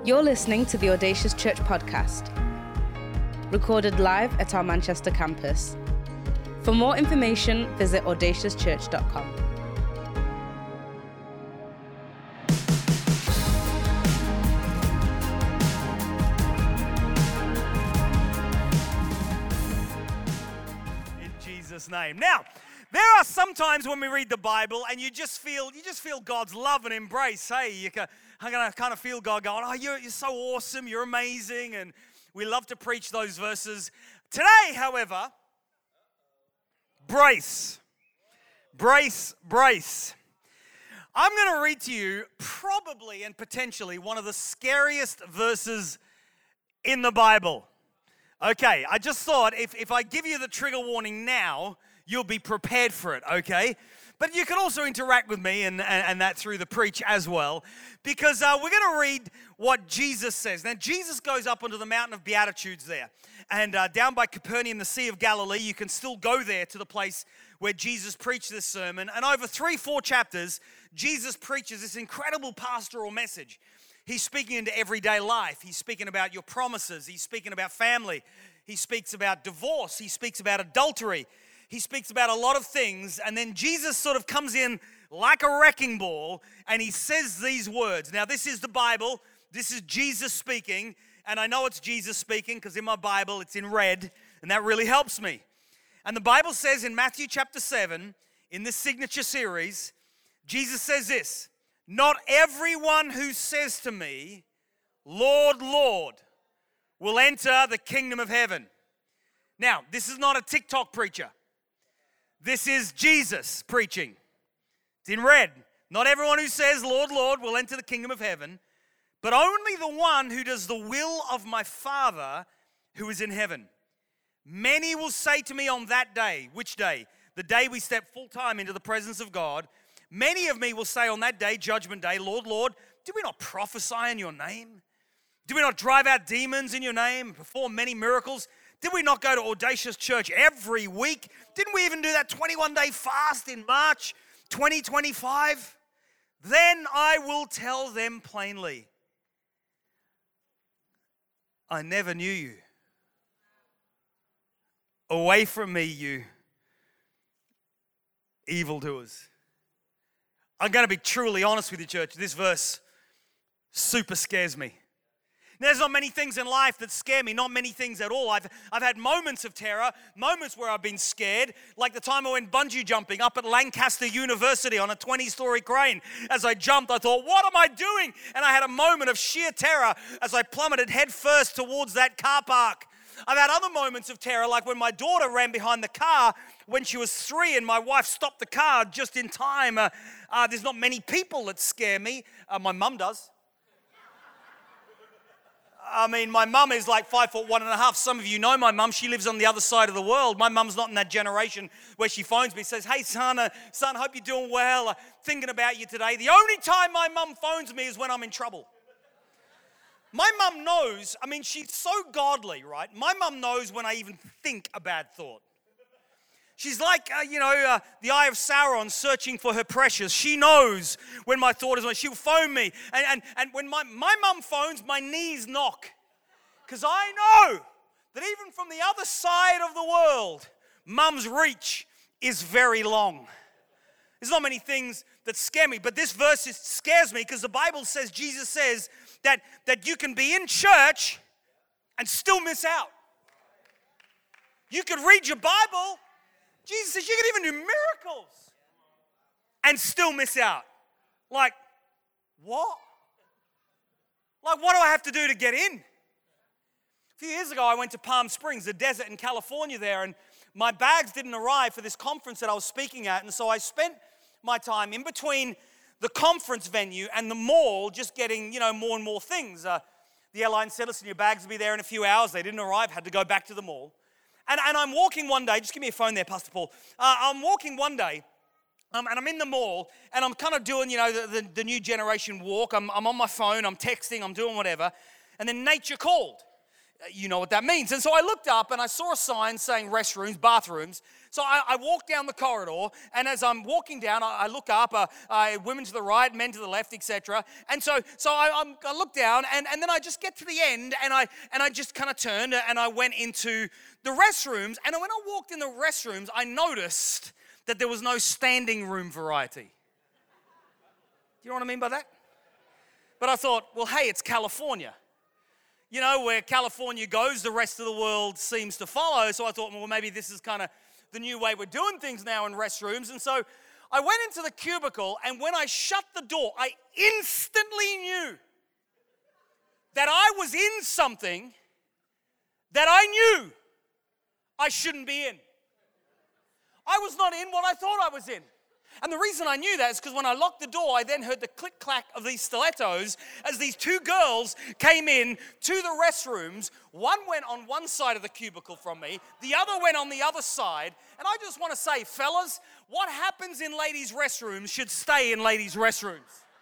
You're listening to the Audacious Church podcast, recorded live at our Manchester campus. For more information, visit audaciouschurch.com. In Jesus' name. Now, there are some times when we read the Bible and you just feel God's love and embrace. Hey, I'm going to kind of feel God going, oh, you're so awesome, you're amazing, and we love to preach those verses. Today, however, brace. I'm going to read to you probably and potentially one of the scariest verses in the Bible. Okay, I just thought if I give you the trigger warning now, you'll be prepared for it, okay? But you can also interact with me and that through the preach as well, because we're going to read what Jesus says. Now, Jesus goes up onto the Mountain of Beatitudes there, and down by Capernaum, the Sea of Galilee, you can still go there to the place where Jesus preached this sermon. And over 3-4 chapters, Jesus preaches this incredible pastoral message. He's speaking into everyday life. He's speaking about your promises. He's speaking about family. He speaks about divorce. He speaks about adultery. He speaks about a lot of things, and then Jesus sort of comes in like a wrecking ball, and he says these words. Now, this is the Bible. This is Jesus speaking, and I know it's Jesus speaking because in my Bible it's in red, and that really helps me. And the Bible says in Matthew chapter 7, in this signature series, Jesus says this, "Not everyone who says to me, 'Lord, Lord,' will enter the kingdom of heaven." Now, this is not a TikTok preacher. This is Jesus preaching. It's in red. Not everyone who says, "Lord, Lord," will enter the kingdom of heaven, but only the one who does the will of my Father who is in heaven. Many will say to me on that day, which day? The day we step full time into the presence of God. Many of me will say on that day, Judgment Day, "Lord, Lord, did we not prophesy in your name? Did we not drive out demons in your name, perform many miracles? Did we not go to Audacious Church every week? Didn't we even do that 21-day fast in March 2025? Then I will tell them plainly, I never knew you. Away from me, you evildoers." I'm going to be truly honest with you, church. This verse super scares me. There's not many things in life that scare me, not many things at all. I've had moments of terror, moments where I've been scared, like the time I went bungee jumping up at Lancaster University on a 20-story crane. As I jumped, I thought, what am I doing? And I had a moment of sheer terror as I plummeted headfirst towards that car park. I've had other moments of terror, like when my daughter ran behind the car when she was 3 and my wife stopped the car just in time. There's not many people that scare me. My mum does. I mean, my mum is like 5'1.5". Some of you know my mum. She lives on the other side of the world. My mum's not in that generation where she phones me and says, "Hey, son, hope you're doing well. Thinking about you today." The only time my mum phones me is when I'm in trouble. My mum knows, I mean, she's so godly, right? My mum knows when I even think a bad thought. She's like, the eye of Sauron searching for her precious. She knows when my thought is on. She'll phone me. And when my mum phones, my knees knock. Because I know that even from the other side of the world, mum's reach is very long. There's not many things that scare me, but this verse scares me because the Bible says, Jesus says, that you can be in church and still miss out. You could read your Bible. Jesus says you can even do miracles and still miss out. Like, what? Like, what do I have to do to get in? A few years ago, I went to Palm Springs, the desert in California there, and my bags didn't arrive for this conference that I was speaking at, and so I spent my time in between the conference venue and the mall just getting, more and more things. The airline said, "Listen, your bags will be there in a few hours." They didn't arrive, had to go back to the mall. And I'm walking one day, just give me a phone there, Pastor Paul. I'm walking one day, and I'm in the mall, and I'm kind of doing, the new generation walk. I'm on my phone, I'm texting, I'm doing whatever. And then nature called. you know what that means. And so I looked up and I saw a sign saying restrooms, bathrooms. So I walked down the corridor, and as I'm walking down, I look up, women to the right, men to the left, etc. And so I look down, and then I just get to the end, and I just kind of turned, and I went into the restrooms. And when I walked in the restrooms, I noticed that there was no standing room variety. You know what I mean by that? But I thought, well, hey, it's California. You know, where California goes, the rest of the world seems to follow. So I thought, well, maybe this is kind of the new way we're doing things now in restrooms. And so I went into the cubicle, and when I shut the door, I instantly knew that I was in something that I knew I shouldn't be in. I was not in what I thought I was in. And the reason I knew that is because when I locked the door, I then heard the click-clack of these stilettos as these two girls came in to the restrooms. One went on one side of the cubicle from me, the other went on the other side. And I just want to say, fellas, what happens in ladies' restrooms should stay in ladies' restrooms.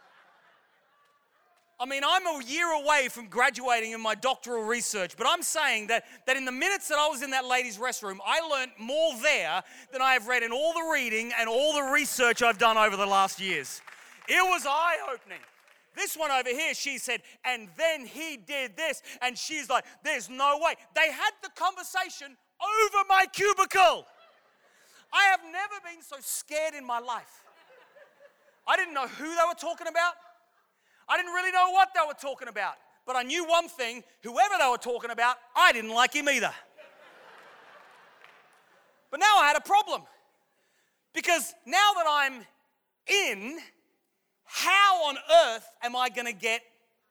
I mean, I'm a year away from graduating in my doctoral research, but I'm saying that in the minutes that I was in that ladies' restroom, I learned more there than I have read in all the reading and all the research I've done over the last years. It was eye-opening. This one over here, she said, and then he did this, and she's like, there's no way. They had the conversation over my cubicle. I have never been so scared in my life. I didn't know who they were talking about. I didn't really know what they were talking about, but I knew one thing: whoever they were talking about, I didn't like him either. But now I had a problem, because now that I'm in, how on earth am I going to get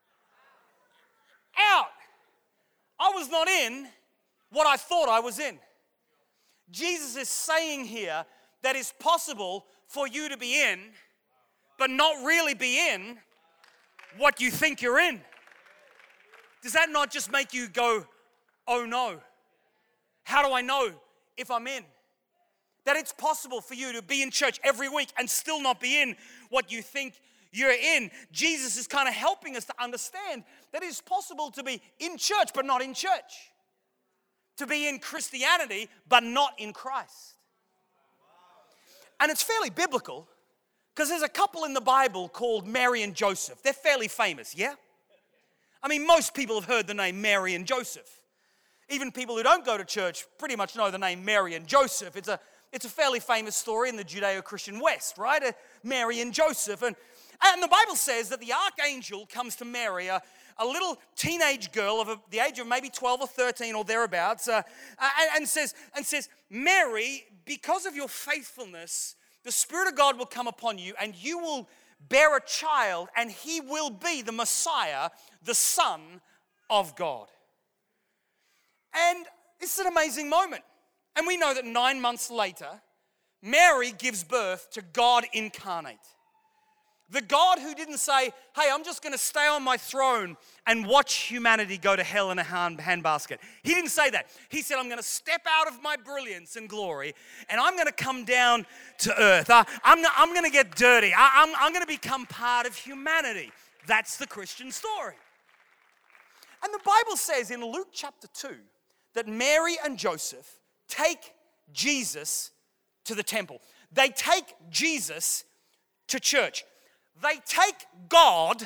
out? I was not in what I thought I was in. Jesus is saying here that it's possible for you to be in, but not really be in what you think you're in. Does that not just make you go, oh no? How do I know if I'm in? That it's possible for you to be in church every week and still not be in what you think you're in. Jesus is kind of helping us to understand that it's possible to be in church but not in church. To be in Christianity but not in Christ. And it's fairly biblical, because there's a couple in the Bible called Mary and Joseph. They're fairly famous, yeah? I mean, most people have heard the name Mary and Joseph. Even people who don't go to church pretty much know the name Mary and Joseph. It's a fairly famous story in the Judeo-Christian West, right? Mary and Joseph. And the Bible says that the archangel comes to Mary, a little teenage girl of the age of maybe 12 or 13 or thereabouts, and says, Mary, because of your faithfulness, the Spirit of God will come upon you, and you will bear a child, and he will be the Messiah, the Son of God. And it's an amazing moment. And we know that 9 months later, Mary gives birth to God incarnate. The God who didn't say, hey, I'm just going to stay on my throne and watch humanity go to hell in a handbasket. He didn't say that. He said, I'm going to step out of my brilliance and glory, and I'm going to come down to earth. I'm going to get dirty. I'm going to become part of humanity. That's the Christian story. And the Bible says in Luke chapter 2 that Mary and Joseph take Jesus to the temple. They take Jesus to church. They take God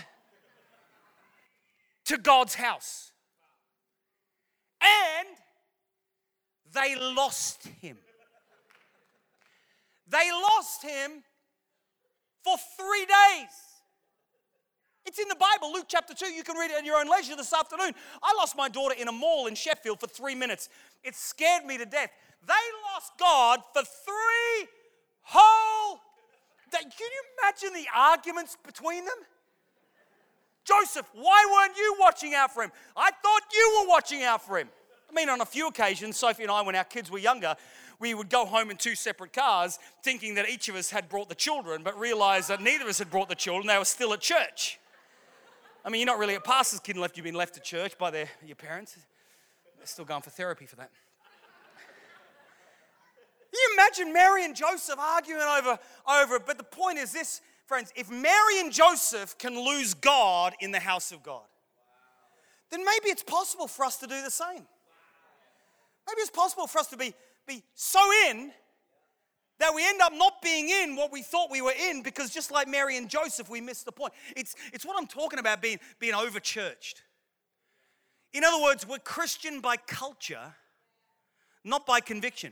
to God's house. And they lost him. They lost him for 3 days. It's in the Bible, Luke chapter 2. You can read it at your own leisure this afternoon. I lost my daughter in a mall in Sheffield for 3 minutes. It scared me to death. They lost God for 3 whole days. Can you imagine the arguments between them? Joseph, why weren't you watching out for him? I thought you were watching out for him. I mean, on a few occasions, Sophie and I, when our kids were younger, we would go home in 2 separate cars thinking that each of us had brought the children, but realized that neither of us had brought the children. They were still at church. I mean, you're not really a pastor's kid unless you've been left at church by your parents. They're still going for therapy for that. Can you imagine Mary and Joseph arguing over it? But the point is this, friends, if Mary and Joseph can lose God in the house of God, then maybe it's possible for us to do the same. Maybe it's possible for us to be so in that we end up not being in what we thought we were in, because just like Mary and Joseph, we missed the point. It's what I'm talking about, being over-churched. In other words, we're Christian by culture, not by conviction.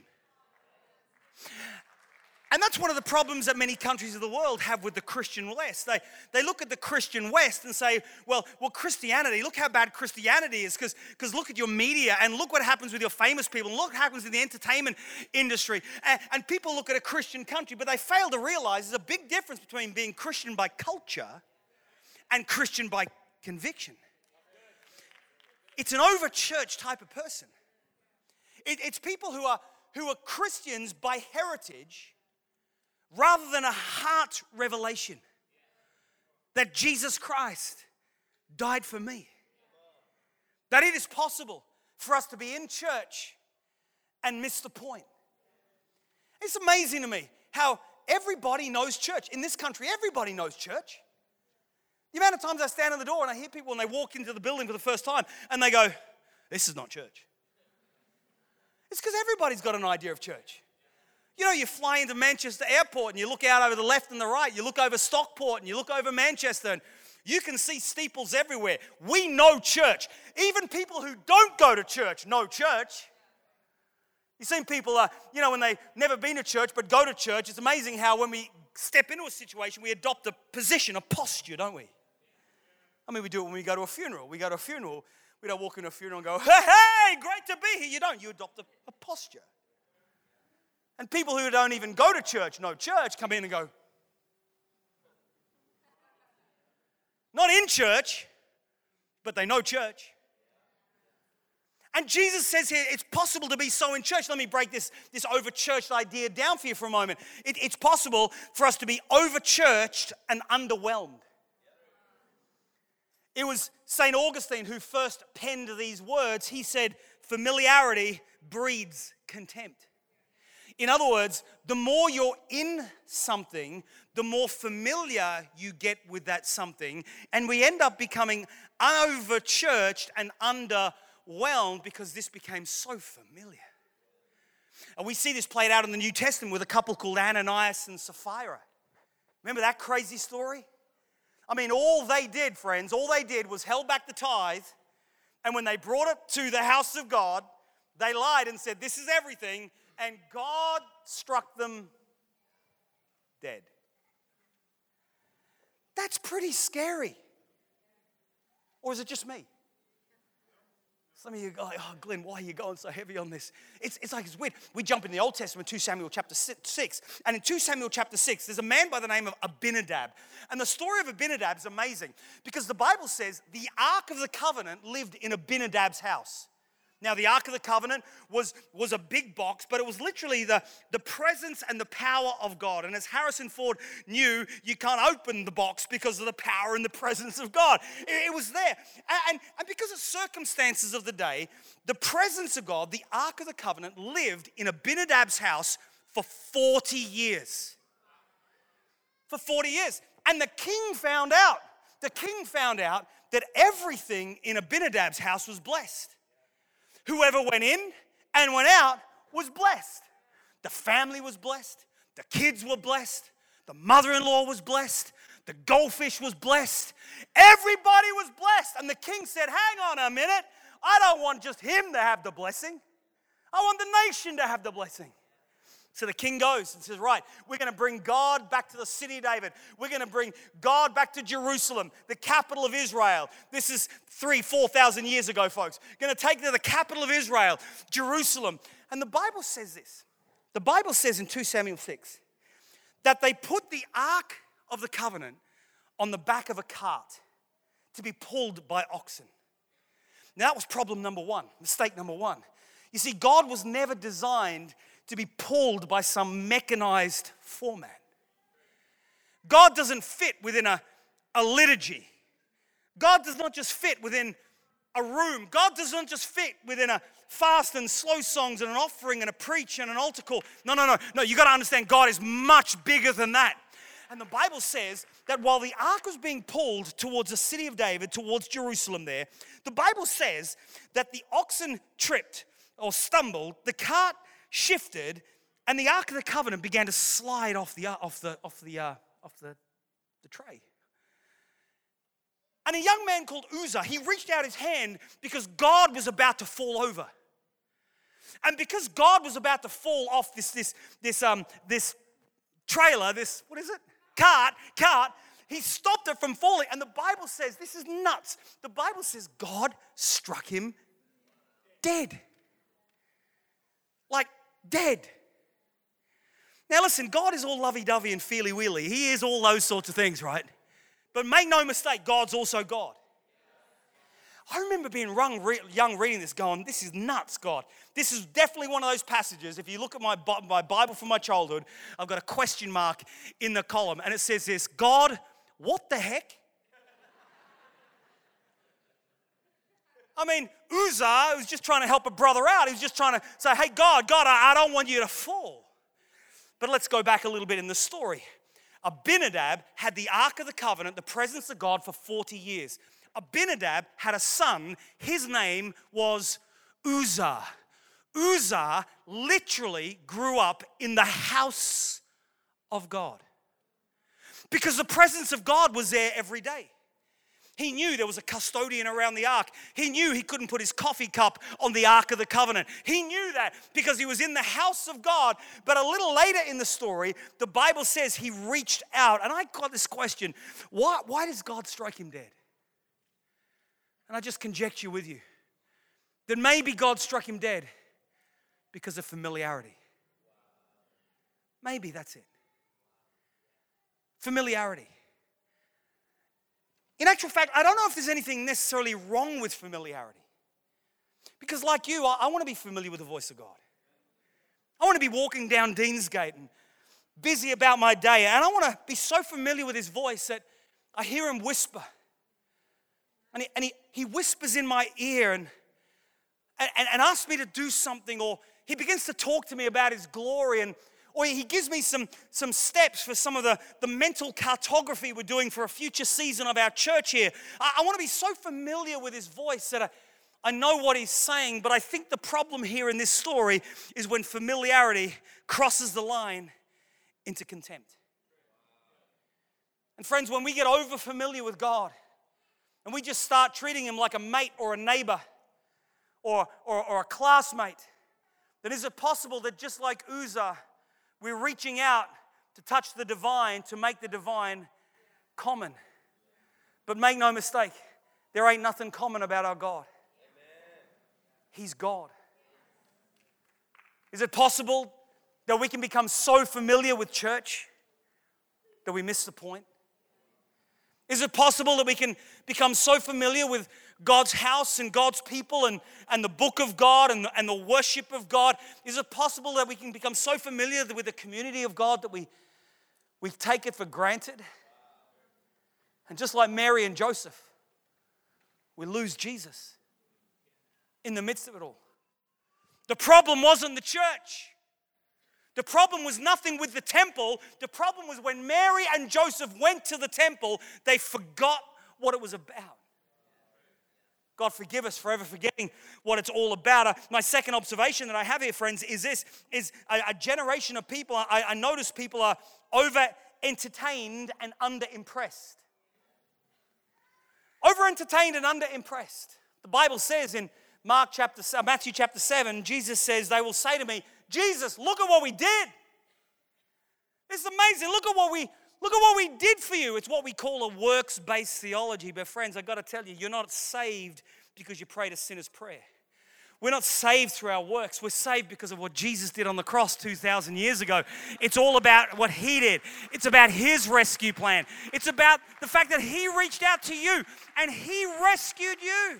And that's one of the problems that many countries of the world have with the Christian West. They look at the Christian West and say, well, Christianity, look how bad Christianity is, because look at your media and look what happens with your famous people and look what happens in the entertainment industry. And people look at a Christian country, but they fail to realize there's a big difference between being Christian by culture and Christian by conviction. It's an over-church type of person. It's people who are Christians by heritage, rather than a heart revelation that Jesus Christ died for me. That it is possible for us to be in church and miss the point. It's amazing to me how everybody knows church. In this country, everybody knows church. The amount of times I stand in the door and I hear people when they walk into the building for the first time and they go, this is not church. It's because everybody's got an idea of church. You know, you fly into Manchester Airport and you look out over the left and the right. You look over Stockport and you look over Manchester and you can see steeples everywhere. We know church. Even people who don't go to church know church. You've seen people, when they've never been to church but go to church. It's amazing how when we step into a situation, we adopt a position, a posture, don't we? I mean, we do it when we go to a funeral. We go to a funeral. We don't walk into a funeral and go, hey, great to be here. You don't. You adopt a posture. And people who don't even go to church, know church, come in and go, not in church, but they know church. And Jesus says here, it's possible to be so in church. Let me break this over-churched idea down for you for a moment. It's possible for us to be over-churched and underwhelmed. It was St. Augustine who first penned these words. He said, familiarity breeds contempt. In other words, the more you're in something, the more familiar you get with that something, and we end up becoming over-churched and underwhelmed because this became so familiar. And we see this played out in the New Testament with a couple called Ananias and Sapphira. Remember that crazy story? I mean, all they did, friends, was held back the tithe, and when they brought it to the house of God, they lied and said, this is everything, and God struck them dead. That's pretty scary. Or is it just me? Some of you go, oh, Glenn, why are you going so heavy on this? It's like it's weird. We jump in the Old Testament, 2 Samuel chapter 6. And in 2 Samuel chapter 6, there's a man by the name of Abinadab. And the story of Abinadab is amazing because the Bible says the Ark of the Covenant lived in Abinadab's house. Now, the Ark of the Covenant was a big box, but it was literally the presence and the power of God. And as Harrison Ford knew, you can't open the box because of the power and the presence of God. It was there. And because of circumstances of the day, the presence of God, the Ark of the Covenant, lived in Abinadab's house for 40 years. For 40 years. And the king found out that everything in Abinadab's house was blessed. Whoever went in and went out was blessed. The family was blessed. The kids were blessed. The mother-in-law was blessed. The goldfish was blessed. Everybody was blessed. And the king said, hang on a minute. I don't want just him to have the blessing. I want the nation to have the blessing. So the king goes and says, right, we're going to bring God back to the city of David. We're going to bring God back to Jerusalem, the capital of Israel. This is 4,000 years ago, folks. Going to take the capital of Israel, Jerusalem. And the Bible says this. The Bible says in 2 Samuel 6 that they put the Ark of the Covenant on the back of a cart to be pulled by oxen. Now that was problem number one, mistake number one. You see, God was never designed to be pulled by some mechanized foreman. God doesn't fit within a liturgy. God does not just fit within a room. God does not just fit within a fast and slow songs and an offering and a preach and an altar call. No. You got to understand God is much bigger than that. And the Bible says that while the ark was being pulled towards the city of David, towards Jerusalem there, the Bible says that the oxen tripped or stumbled, the cart shifted, and the Ark of the Covenant began to slide off the tray. And a young man called Uzzah, he reached out his hand because God was about to fall over. And because God was about to fall off this trailer, cart, he stopped it from falling. And the Bible says, this is nuts. The Bible says God struck him dead. Like dead. Now listen, God is all lovey-dovey and feely-weely. He is all those sorts of things, right? But make no mistake, God's also God. I remember being young reading this going, this is nuts, God. This is definitely one of those passages. If you look at my Bible from my childhood, I've got a question mark in the column. And it says this, God, what the heck? I mean, Uzzah was just trying to help a brother out. He was just trying to say, hey, God, I don't want you to fall. But let's go back a little bit in the story. Abinadab had the Ark of the Covenant, the presence of God, for 40 years. Abinadab had a son. His name was Uzzah. Uzzah literally grew up in the house of God because the presence of God was there every day. He knew there was a custodian around the ark. He knew he couldn't put his coffee cup on the Ark of the Covenant. He knew that because he was in the house of God. But a little later in the story, the Bible says he reached out. And I got this question, why does God strike him dead? And I just conjecture with you that maybe God struck him dead because of familiarity. Maybe that's it. Familiarity. In actual fact, I don't know if there's anything necessarily wrong with familiarity. Because like you, I want to be familiar with the voice of God. I want to be walking down Deansgate and busy about my day. And I want to be so familiar with his voice that I hear him whisper. And he whispers in my ear and asks me to do something, or he begins to talk to me about his glory, or he gives me some steps for some of the mental cartography we're doing for a future season of our church here. I want to be so familiar with his voice that I know what he's saying, but I think the problem here in this story is when familiarity crosses the line into contempt. And friends, when we get over familiar with God, and we just start treating him like a mate or a neighbor or a classmate, then is it possible that just like Uzzah, we're reaching out to touch the divine, to make the divine common? But make no mistake, there ain't nothing common about our God. He's God. Is it possible that we can become so familiar with church that we miss the point? Is it possible that we can become so familiar with God's house and God's people and the book of God and the worship of God? Is it possible that we can become so familiar with the community of God that we take it for granted? And just like Mary and Joseph, we lose Jesus in the midst of it all. The problem wasn't the church. The problem was nothing with the temple. The problem was when Mary and Joseph went to the temple, they forgot what it was about. God forgive us for ever forgetting what it's all about. My second observation that I have here, friends, is this, is a generation of people, I notice people are over-entertained and under-impressed. Over-entertained and under-impressed. The Bible says in Matthew chapter 7, Jesus says, they will say to me, Jesus, look at what we did. It's amazing. Look at what we did for you. It's what we call a works-based theology. But friends, I've got to tell you, you're not saved because you prayed a sinner's prayer. We're not saved through our works. We're saved because of what Jesus did on the cross 2,000 years ago. It's all about what he did. It's about his rescue plan. It's about the fact that he reached out to you and he rescued you.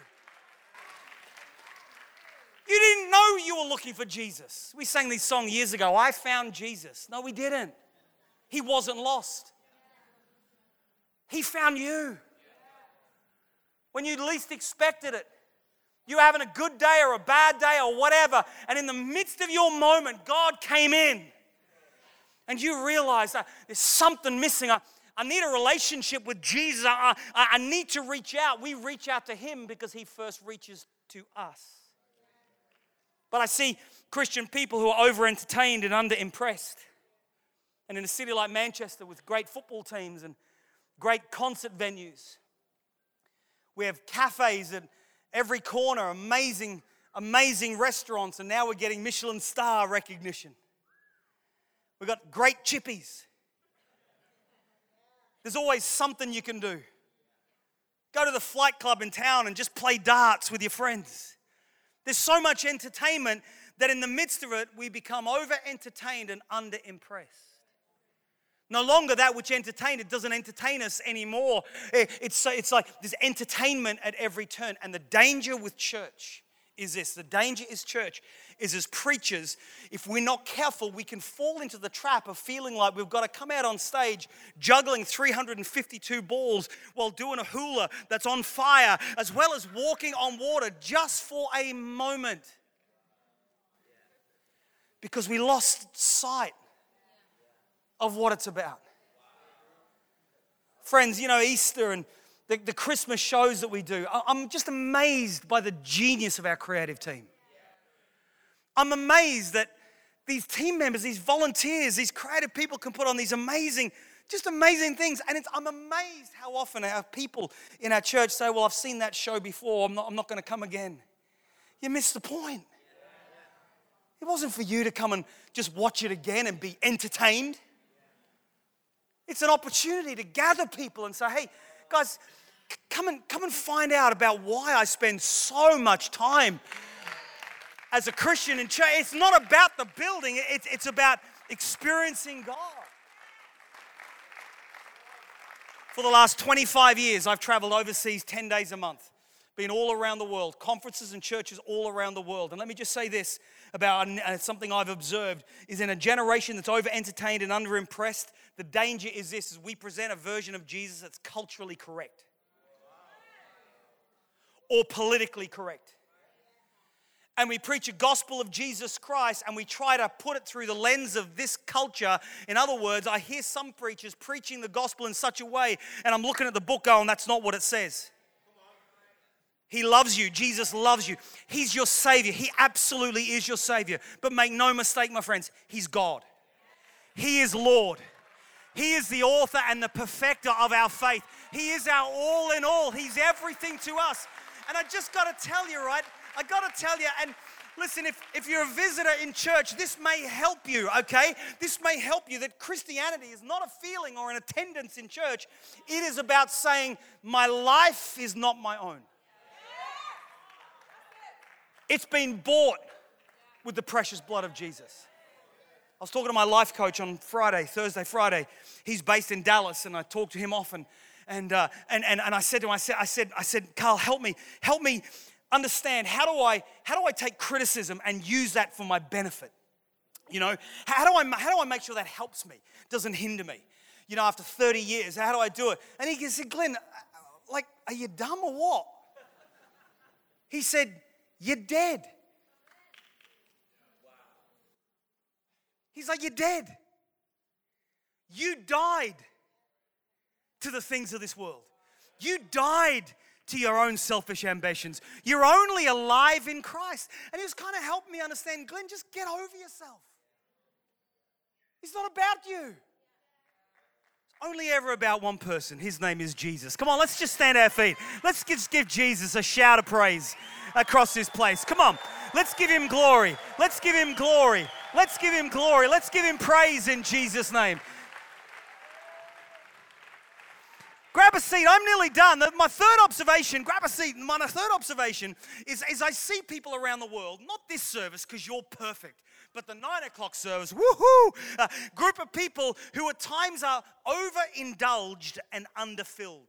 You didn't know you were looking for Jesus. We sang this song years ago, I found Jesus. No, we didn't. He wasn't lost. He found you. When you least expected it. You were having a good day or a bad day or whatever. And in the midst of your moment, God came in. and you realize that there's something missing. I need a relationship with Jesus. I need to reach out. We reach out to him because he first reaches to us. But I see Christian people who are over-entertained and under-impressed. And in a city like Manchester with great football teams and great concert venues, we have cafes at every corner, amazing restaurants, and now we're getting Michelin star recognition. We've got great chippies. There's always something you can do. Go to the flight club in town and just play darts with your friends. There's so much entertainment that in the midst of it, we become over-entertained and under-impressed. No longer that which entertained, it doesn't entertain us anymore. It's like there's entertainment at every turn. And the danger with church is this. The danger is church is as preachers, if we're not careful, we can fall into the trap of feeling like we've got to come out on stage juggling 352 balls while doing a hula that's on fire, as well as walking on water just for a moment. Because we lost sight of what it's about. Friends, you know, Easter and the Christmas shows that we do, I'm just amazed by the genius of our creative team. I'm amazed that these team members, these volunteers, these creative people can put on these amazing things. And I'm amazed how often our people in our church say, well, I've seen that show before, I'm not going to come again. You missed the point. It wasn't for you to come and just watch it again and be entertained. It's an opportunity to gather people and say, hey, guys, come and find out about why I spend so much time as a Christian in church. It's not about the building, it's about experiencing God. For the last 25 years, I've traveled overseas 10 days a month, been all around the world, conferences and churches all around the world. And let me just say this about something I've observed, is in a generation that's over-entertained and under-impressed, the danger is this, is we present a version of Jesus that's culturally correct or politically correct. And we preach a gospel of Jesus Christ and we try to put it through the lens of this culture. In other words, I hear some preachers preaching the gospel in such a way, and I'm looking at the book going, that's not what it says. He loves you. Jesus loves you. He's your Savior. He absolutely is your Savior. But make no mistake, my friends, He's God. He is Lord. He is the author and the perfecter of our faith. He is our all in all. He's everything to us. And I just got to tell you, right? I got to tell you, and listen, if you're a visitor in church, this may help you, okay? This may help you that Christianity is not a feeling or an attendance in church. It is about saying, my life is not my own. It's been bought with the precious blood of Jesus. I was talking to my life coach on Thursday, Friday. He's based in Dallas, and I talk to him often. And I said to him, I said, Carl, help me understand, how do I take criticism and use that for my benefit? You know, how do I make sure that helps me, doesn't hinder me? You know, after 30 years, how do I do it? And he said, Glenn, like, are you dumb or what? He said, you're dead. He's like, you're dead. You died to the things of this world. You died to your own selfish ambitions. You're only alive in Christ. And he was kind of helping me understand, Glenn, just get over yourself. It's not about you. It's only ever about one person. His name is Jesus. Come on, let's just stand our feet. Let's just give Jesus a shout of praise across this place. Come on, let's give him glory. Let's give him glory. Let's give him glory. Let's give him praise in Jesus' name. Grab a seat. I'm nearly done. My third observation, grab a seat. My third observation is I see people around the world, not this service because you're perfect, but the 9 o'clock service, woohoo, group of people who at times are overindulged and underfilled.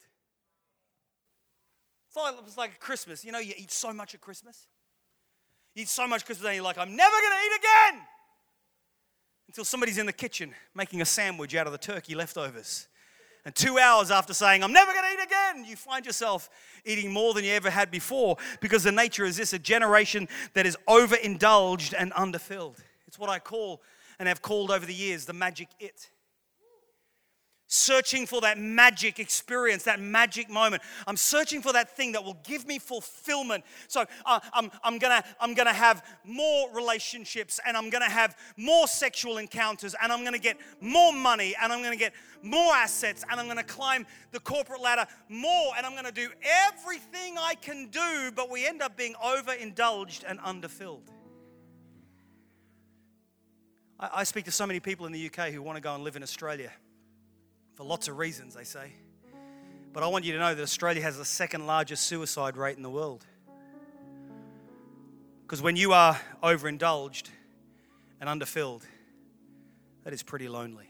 It's like Christmas. You know, you eat so much at Christmas. You eat so much Christmas and you're like, I'm never going to eat again. Until somebody's in the kitchen making a sandwich out of the turkey leftovers. And 2 hours after saying, I'm never going to eat again, you find yourself eating more than you ever had before, because the nature is this, a generation that is overindulged and underfilled. It's what I call and have called over the years the magic it. Searching for that magic experience, that magic moment. I'm searching for that thing that will give me fulfillment. So I'm gonna have more relationships, and I'm gonna have more sexual encounters, and I'm gonna get more money, and I'm gonna get more assets, and I'm gonna climb the corporate ladder more, and I'm gonna do everything I can do, but we end up being overindulged and underfilled. I speak to so many people in the UK who want to go and live in Australia. For lots of reasons, they say. But I want you to know that Australia has the second largest suicide rate in the world. Because when you are overindulged and underfilled, that is pretty lonely.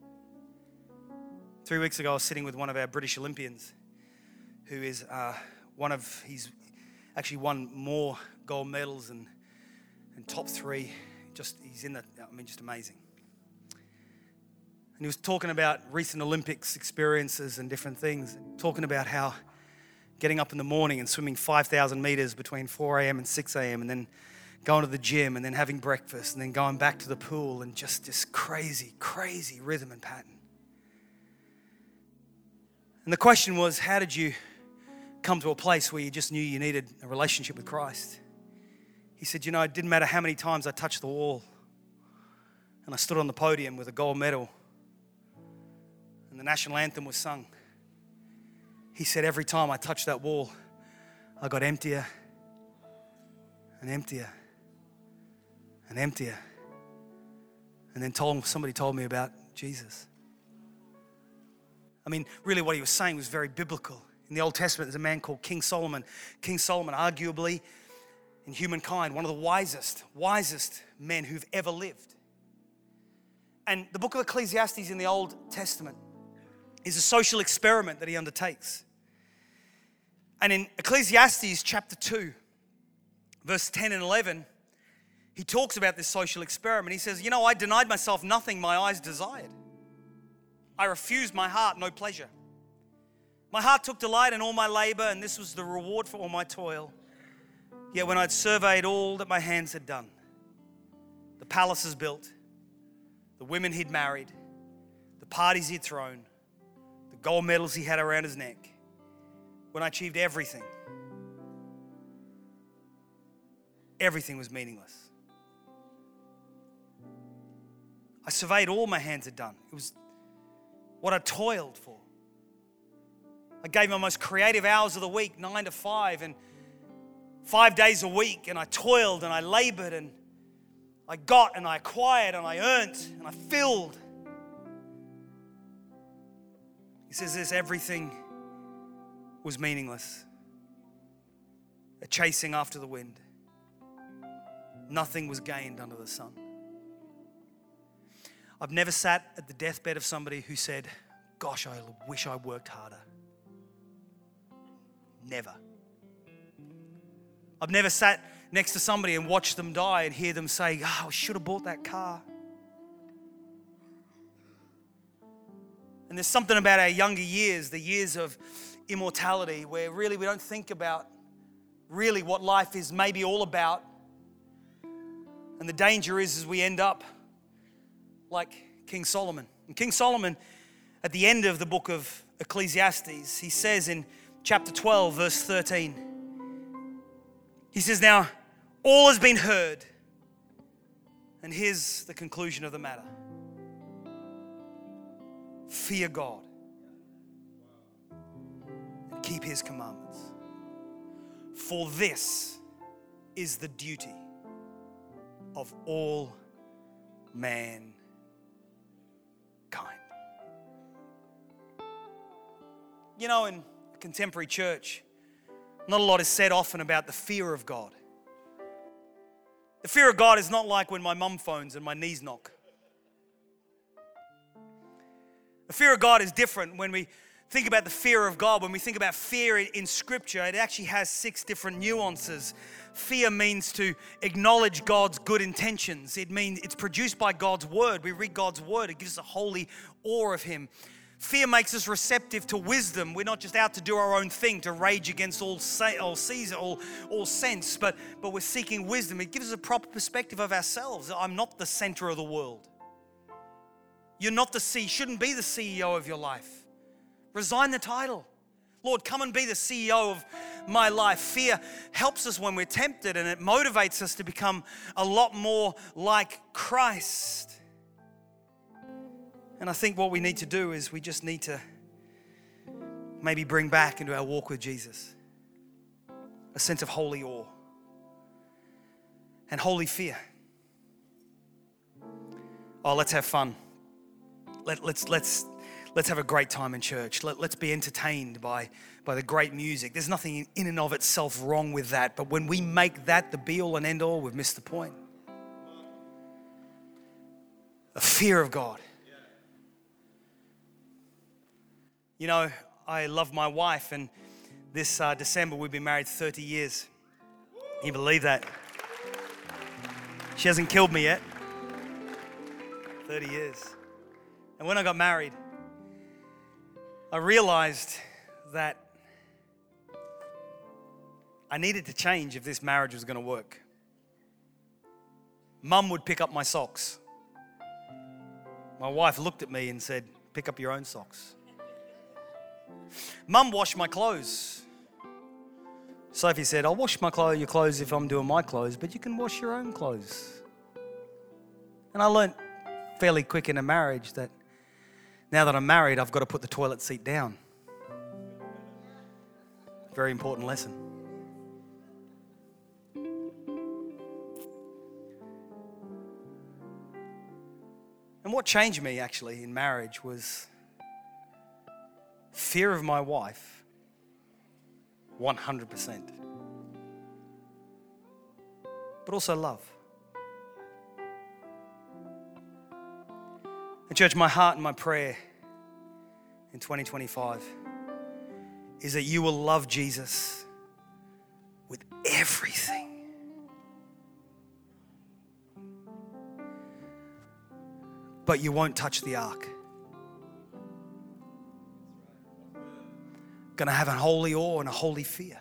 3 weeks ago, I was sitting with one of our British Olympians who is he's actually won more gold medals and top three. Just amazing. And he was talking about recent Olympics experiences and different things, talking about how getting up in the morning and swimming 5,000 meters between 4 a.m. and 6 a.m. and then going to the gym and then having breakfast and then going back to the pool and just this crazy, crazy rhythm and pattern. And the question was, how did you come to a place where you just knew you needed a relationship with Christ? He said, it didn't matter how many times I touched the wall and I stood on the podium with a gold medal and the national anthem was sung. He said, every time I touched that wall, I got emptier and emptier and emptier. And then somebody told me about Jesus. Really what he was saying was very biblical. In the Old Testament, there's a man called King Solomon. King Solomon, arguably, in humankind, one of the wisest men who've ever lived. And the book of Ecclesiastes in the Old Testament is a social experiment that he undertakes. And in Ecclesiastes chapter 2, verse 10 and 11, he talks about this social experiment. He says, I denied myself nothing my eyes desired. I refused my heart no pleasure. My heart took delight in all my labor, and this was the reward for all my toil. Yet when I'd surveyed all that my hands had done, the palaces built, the women he'd married, the parties he'd thrown, the gold medals he had around his neck, when I achieved everything was meaningless. I surveyed all my hands had done. It was what I toiled for. I gave my most creative hours of the week, 9 to 5, and 5 days a week, and I toiled and I labored and I got and I acquired and I earned and I filled. He says this, everything was meaningless. A chasing after the wind. Nothing was gained under the sun. I've never sat at the deathbed of somebody who said, gosh, I wish I worked harder. Never. I've never sat next to somebody and watched them die and hear them say, I should have bought that car. And there's something about our younger years, the years of immortality, where really we don't think about really what life is maybe all about. And the danger is we end up like King Solomon. And King Solomon, at the end of the book of Ecclesiastes, he says in chapter 12, verse 13, he says, now all has been heard, and here's the conclusion of the matter. Fear God and keep his commandments. For this is the duty of all mankind. In a contemporary church, not a lot is said often about the fear of God. The fear of God is not like when my mum phones and my knees knock. The fear of God is different. When we think about the fear of God, when we think about fear in Scripture, it actually has 6 different nuances. Fear means to acknowledge God's good intentions. It means it's produced by God's word. We read God's word. It gives us a holy awe of him. Fear makes us receptive to wisdom. We're not just out to do our own thing, to rage against all sense, but we're seeking wisdom. It gives us a proper perspective of ourselves. I'm not the center of the world. You're not shouldn't be the CEO of your life. Resign the title. Lord, come and be the CEO of my life. Fear helps us when we're tempted, and it motivates us to become a lot more like Christ. And I think what we need to do is we just need to maybe bring back into our walk with Jesus a sense of holy awe and holy fear. Oh, let's have fun. Let's have a great time in church. Let's be entertained by the great music. There's nothing in and of itself wrong with that. But when we make that the be all and end all, we've missed the point. A fear of God. You know, I love my wife, and this December we've been married 30 years. Can you believe that? She hasn't killed me yet. 30 years. And when I got married, I realized that I needed to change if this marriage was going to work. Mum would pick up my socks. My wife looked at me and said, "Pick up your own socks." Mum washed my clothes. Sophie said, "I'll wash your clothes if I'm doing my clothes, but you can wash your own clothes." And I learned fairly quick in a marriage that now that I'm married, I've got to put the toilet seat down. Very important lesson. And what changed me actually in marriage was fear of my wife, 100%. But also love. And church, my heart and my prayer in 2025 is that you will love Jesus with everything. But you won't touch the ark. Going to have a holy awe and a holy fear.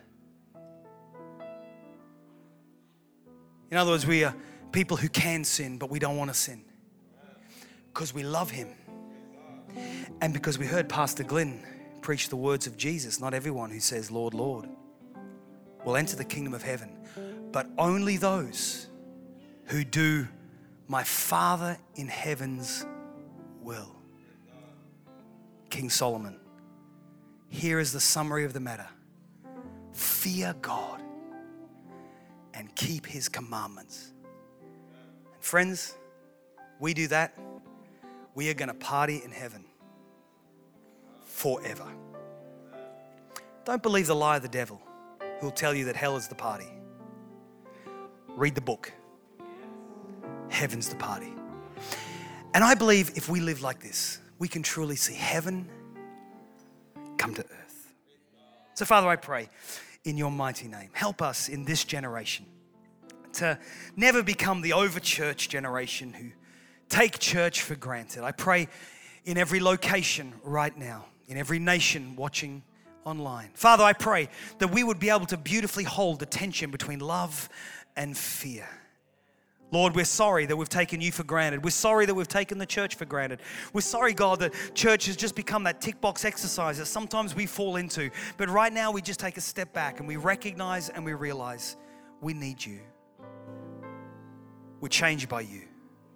In other words, we are people who can sin, but we don't want to sin. Because we love him. And because we heard Pastor Glenn preach the words of Jesus, not everyone who says, "Lord, Lord," will enter the kingdom of heaven, but only those who do my Father in heaven's will. King Solomon. Here is the summary of the matter. Fear God and keep his commandments. And friends, we do that, we are going to party in heaven forever. Don't believe the lie of the devil who'll tell you that hell is the party. Read the book. Heaven's the party. And I believe if we live like this, we can truly see heaven come to earth. So Father, I pray in your mighty name, help us in this generation to never become the over-church generation who take church for granted. I pray in every location right now, in every nation watching online. Father, I pray that we would be able to beautifully hold the tension between love and fear. Lord, we're sorry that we've taken you for granted. We're sorry that we've taken the church for granted. We're sorry, God, that church has just become that tick box exercise that sometimes we fall into. But right now we just take a step back and we recognize and we realize we need you. We're changed by you.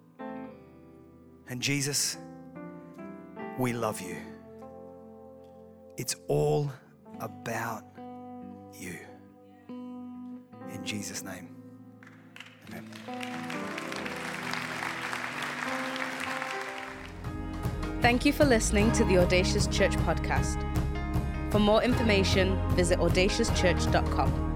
And Jesus, we love you. It's all about you. In Jesus' name. Amen. Thank you for listening to the Audacious Church podcast. For more information, visit audaciouschurch.com.